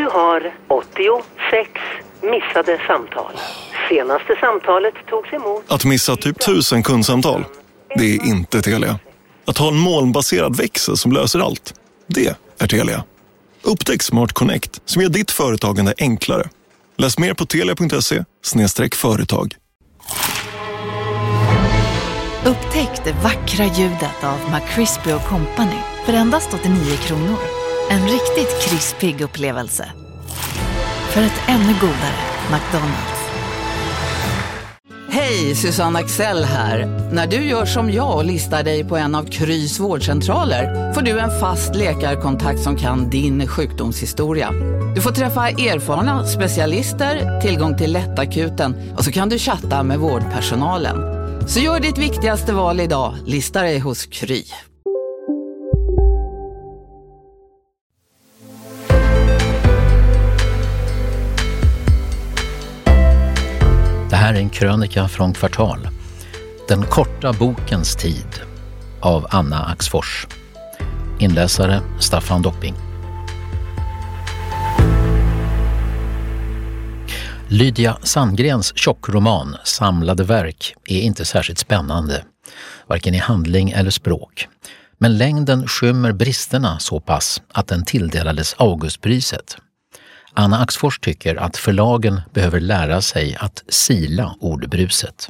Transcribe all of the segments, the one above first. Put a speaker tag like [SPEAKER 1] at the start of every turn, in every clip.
[SPEAKER 1] Du har 86 missade samtal. Senaste samtalet togs emot.
[SPEAKER 2] Att missa typ 1000 kundsamtal, det är inte Telia. Att ha en molnbaserad växel som löser allt, det är Telia. Upptäck Smart Connect som gör ditt företagande enklare. Läs mer på telia.se/företag.
[SPEAKER 3] Upptäck det vackra ljudet av McCrispy & Company för endast 89 kronor. En riktigt krispig upplevelse. För ett ännu godare McDonald's.
[SPEAKER 4] Hej, Susanne Axel här. När du gör som jag och listar dig på en av Krys vårdcentraler får du en fast läkarkontakt som kan din sjukdomshistoria. Du får träffa erfarna specialister, tillgång till lättakuten och så kan du chatta med vårdpersonalen. Så gör ditt viktigaste val idag, lista dig hos Kry.
[SPEAKER 5] Det här är en krönika från Kvartal. Den korta bokens tid av Anna Axfors. Inläsare Staffan Dopping. Lydia Sandgrens tjockroman Samlade verk är inte särskilt spännande, varken i handling eller språk. Men längden skymmer bristerna så pass att den tilldelades Augustpriset. Anna Axfors tycker att förlagen behöver lära sig att sila ordbruset.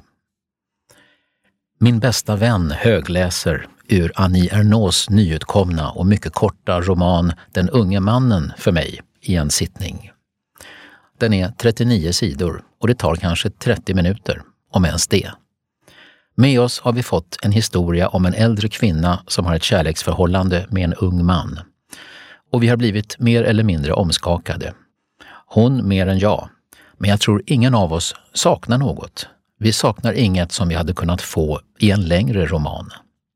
[SPEAKER 5] Min bästa vän högläser ur Annie Ernauds nyutkomna och mycket korta roman Den unge mannen för mig i en sittning. Den är 39 sidor och det tar kanske 30 minuter, om ens det. Med oss har vi fått en historia om en äldre kvinna som har ett kärleksförhållande med en ung man. Och vi har blivit mer eller mindre omskakade. Hon mer än jag, men jag tror ingen av oss saknar något. Vi saknar inget som vi hade kunnat få i en längre roman.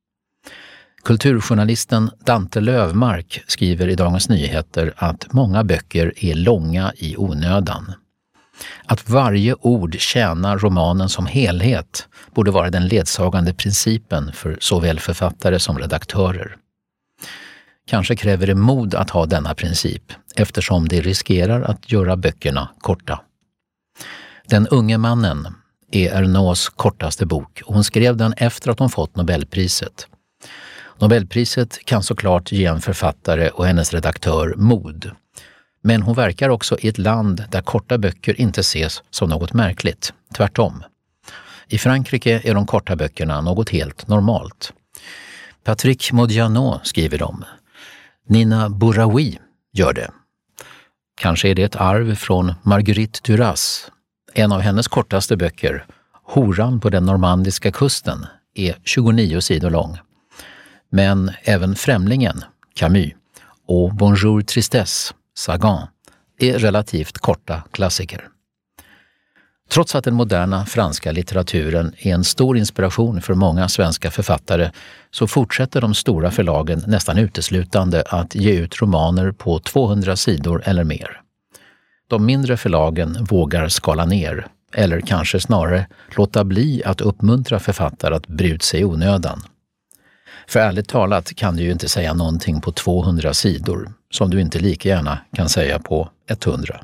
[SPEAKER 5] Kulturjournalisten Dante Lövmark skriver i Dagens Nyheter att många böcker är långa i onödan. Att varje ord tjänar romanen som helhet borde vara den ledsagande principen för såväl författare som redaktörer. Kanske kräver det mod att ha denna princip eftersom det riskerar att göra böckerna korta. Den unge mannen är Ernauds kortaste bok och hon skrev den efter att hon fått Nobelpriset. Nobelpriset kan såklart ge en författare och hennes redaktör mod. Men hon verkar också i ett land där korta böcker inte ses som något märkligt. Tvärtom. I Frankrike är de korta böckerna något helt normalt. Patrick Modiano skriver dem. Nina Bouraoui gör det. Kanske är det ett arv från Marguerite Duras. En av hennes kortaste böcker, Horan på den normandiska kusten, är 29 sidor lång. Men även Främlingen, Camus, och Bonjour Tristesse, Sagan, är relativt korta klassiker. Trots att den moderna franska litteraturen är en stor inspiration för många svenska författare så fortsätter de stora förlagen nästan uteslutande att ge ut romaner på 200 sidor eller mer. De mindre förlagen vågar skala ner, eller kanske snarare låta bli att uppmuntra författare att bry ut sig i onödan. För ärligt talat kan du ju inte säga någonting på 200 sidor som du inte lika gärna kan säga på 100.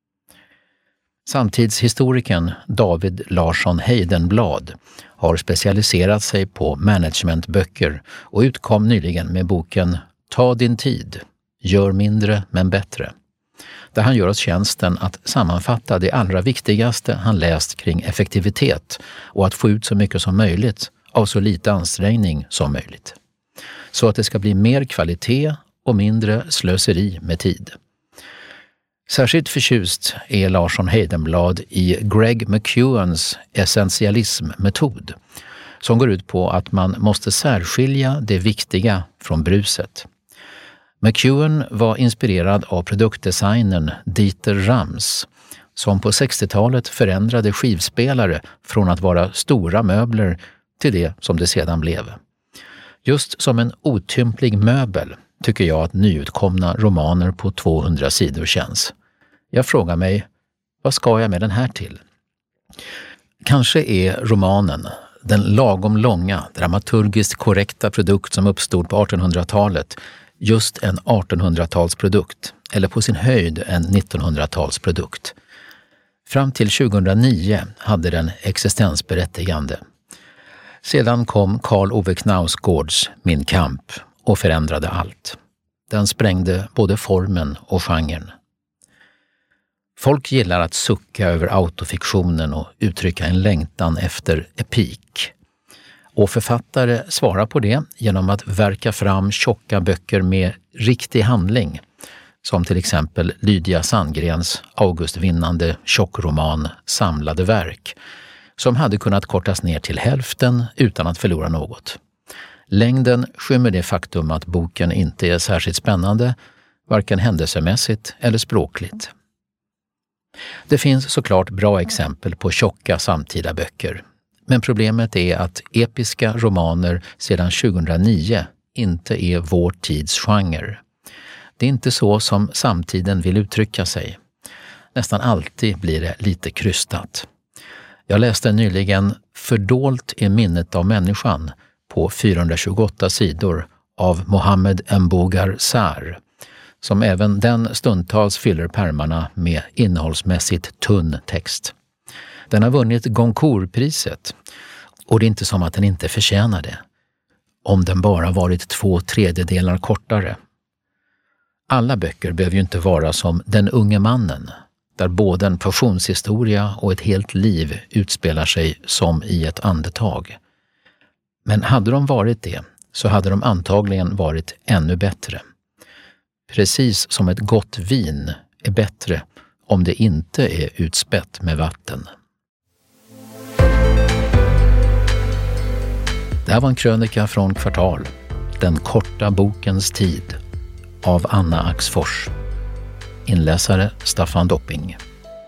[SPEAKER 5] Samtidshistorikern David Larsson Heidenblad har specialiserat sig på managementböcker och utkom nyligen med boken Ta din tid, gör mindre men bättre. Där han gör oss tjänsten att sammanfatta det allra viktigaste han läst kring effektivitet och att få ut så mycket som möjligt av så lite ansträngning som möjligt. Så att det ska bli mer kvalitet och mindre slöseri med tid. Särskilt förtjust är Larsson Heidenblad i Greg McKeowans essentialismmetod som går ut på att man måste särskilja det viktiga från bruset. McKeown var inspirerad av produktdesignern Dieter Rams som på 60-talet förändrade skivspelare från att vara stora möbler till det som det sedan blev. Just som en otymplig möbel tycker jag att nyutkomna romaner på 200 sidor känns. Jag frågar mig, vad ska jag med den här till? Kanske är romanen, den lagom långa, dramaturgiskt korrekta produkt som uppstod på 1800-talet, just en 1800-talsprodukt eller på sin höjd en 1900-talsprodukt. Fram till 2009 hade den existensberättigande. Sedan kom Karl Ove Knausgårds Min kamp och förändrade allt. Den sprängde både formen och genren. Folk gillar att sucka över autofiktionen och uttrycka en längtan efter epik. Och författare svarar på det genom att verka fram tjocka böcker med riktig handling, som till exempel Lydia Sandgrens augustvinnande tjockroman Samlade verk, som hade kunnat kortas ner till hälften utan att förlora något. Längden skymmer det faktum att boken inte är särskilt spännande, varken händelsemässigt eller språkligt. Det finns såklart bra exempel på tjocka samtida böcker, men problemet är att episka romaner sedan 2009 inte är vår tids genre. Det är inte så som samtiden vill uttrycka sig. Nästan alltid blir det lite krystat. Jag läste nyligen Fördolt är minnet av människan på 428 sidor av Mohammed Mbougar Sarr, som även den stundtals fyller pärmarna med innehållsmässigt tunn text. Den har vunnit Goncourt-priset och det är inte som att den inte förtjänar det, om den bara varit 2/3 kortare. Alla böcker behöver ju inte vara som Den unge mannen, där både en passionshistoria och ett helt liv utspelar sig som i ett andetag. Men hade de varit det så hade de antagligen varit ännu bättre. Precis som ett gott vin är bättre om det inte är utspätt med vatten. Det här var en krönika från Kvartal, Den korta bokens tid, av Anna Axfors. Inläsare Staffan Dopping.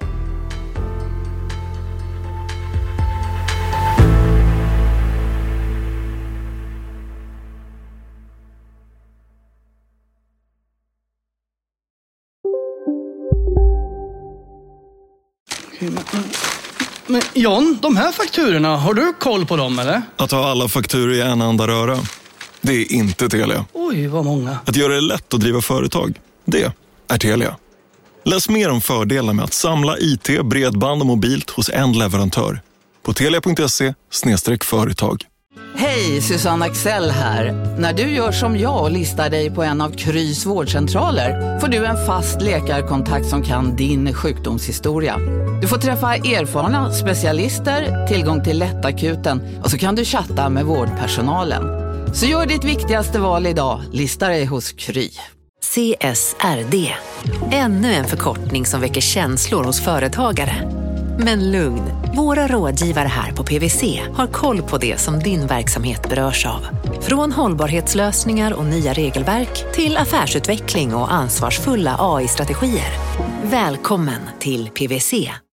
[SPEAKER 6] Men John, de här fakturorna, har du koll på dem eller?
[SPEAKER 2] Att ha alla fakturor i en enda röra, det är inte Telia.
[SPEAKER 6] Oj, vad många.
[SPEAKER 2] Att göra det lätt att driva företag, det är Telia. Läs mer om fördelar med att samla IT, bredband och mobilt hos en leverantör på telia.se/företag.
[SPEAKER 4] Hej, Susanne Axel här. När du gör som jag och listar dig på en av Krys vårdcentraler får du en fast läkarkontakt som kan din sjukdomshistoria. Du får träffa erfarna specialister, tillgång till lättakuten och så kan du chatta med vårdpersonalen. Så gör ditt viktigaste val idag, lista dig hos Kry.
[SPEAKER 7] CSRD, ännu en förkortning som väcker känslor hos företagare. Men lugn, våra rådgivare här på PwC har koll på det som din verksamhet berörs av. Från hållbarhetslösningar och nya regelverk till affärsutveckling och ansvarsfulla AI-strategier. Välkommen till PwC.